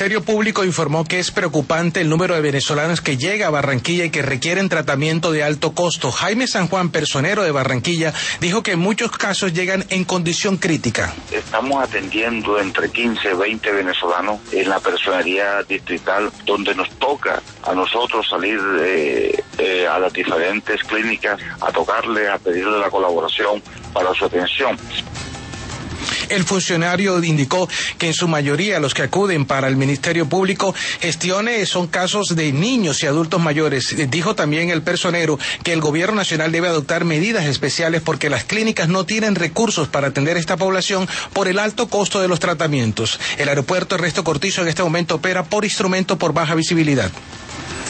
Ministerio Público informó que es preocupante el número de venezolanos que llega a Barranquilla y que requieren tratamiento de alto costo. Jaime San Juan, personero de Barranquilla, dijo que en muchos casos llegan en condición crítica. Estamos atendiendo entre 15 y 20 venezolanos en la personería distrital, donde nos toca a nosotros salir a las diferentes clínicas a tocarle, a pedirle la colaboración para su atención. El funcionario indicó que en su mayoría los que acuden para el Ministerio Público gestiones son casos de niños y adultos mayores. Dijo también el personero que el gobierno nacional debe adoptar medidas especiales porque las clínicas no tienen recursos para atender a esta población por el alto costo de los tratamientos. El aeropuerto Ernesto Cortizo en este momento opera por instrumento por baja visibilidad.